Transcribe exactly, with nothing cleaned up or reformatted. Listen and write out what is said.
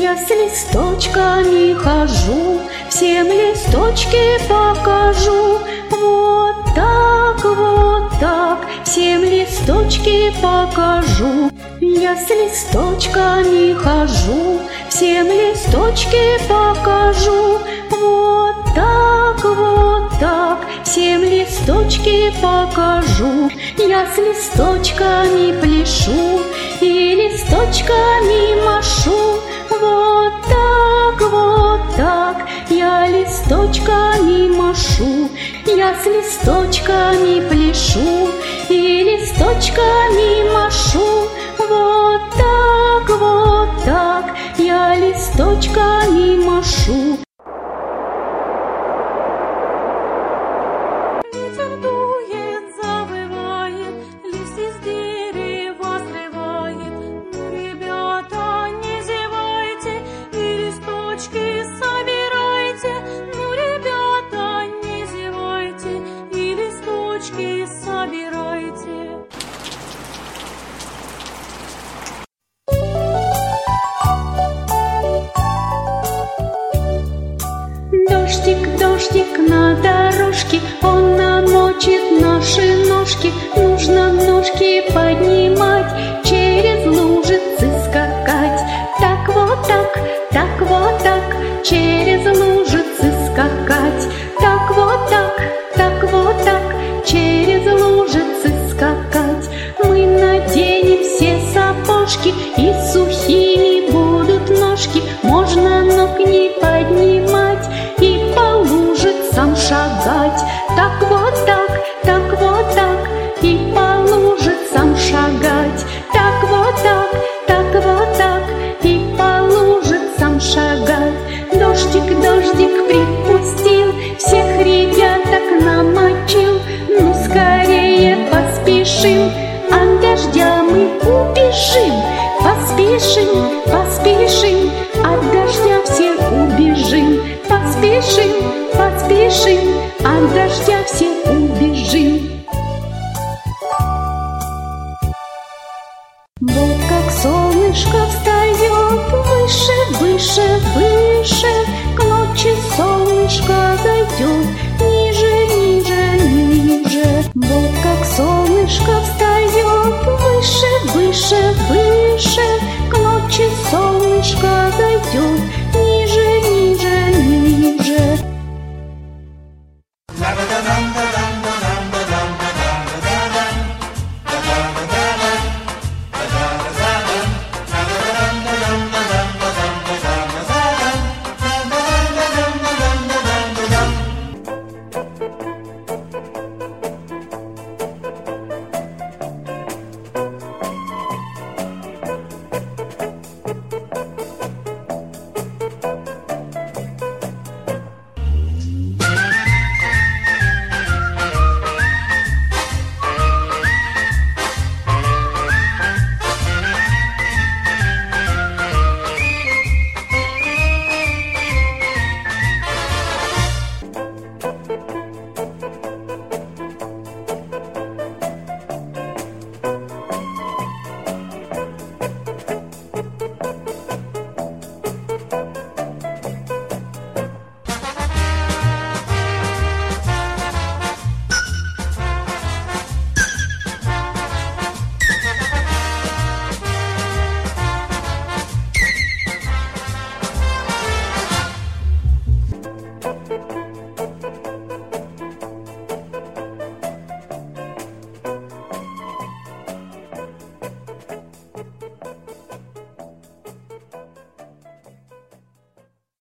Я с листочками хожу, всем листочки покажу. Вот так, вот так, всем листочки покажу. Я с листочками хожу, всем листочки покажу. Вот так, вот так, всем листочки покажу. Я с листочками пляшу и листочками машу. Вот так, вот так, я листочками машу. Я с листочками пляшу и листочками машу. Вот так, вот так, я листочками машу. Ветер дует, завывает, листья с дерева срывает. Ну, ребята, не зевайте и листочки собирайте. Ну, ребята, не зевайте и листочки собирайте. Дождик, дождик на дорожке, он намочит наши ножки. Нужно ножки поднимать, через лужицы скакать. Так вот так, так вот так, через лужицы скакать. Так вот так, так вот так, через лужицы скакать. Мы наденем все сапожки, и сухими будут ножки. Можно ног не поднимать и по лужицам шагать. Так вот так, так вот так, и по лужицам шагать. Так вот так, так вот так, и по лужицам шагать. Дождик, дождик припустил, всех ребяток намочил. Ну скорее поспешим, от дождя мы убежим. Поспешим, поспешим, от дождя все убежим. Поспешим, поспешим, от дождя все убежим. Вот как солнышко встает, выше, выше, выше. К ночи солнышко зайдет, ниже, ниже, ниже. Вот как солнышко встает, выше, выше, выше. К ночи солнышко зайдет, ниже, ниже, ниже. La da da da da da.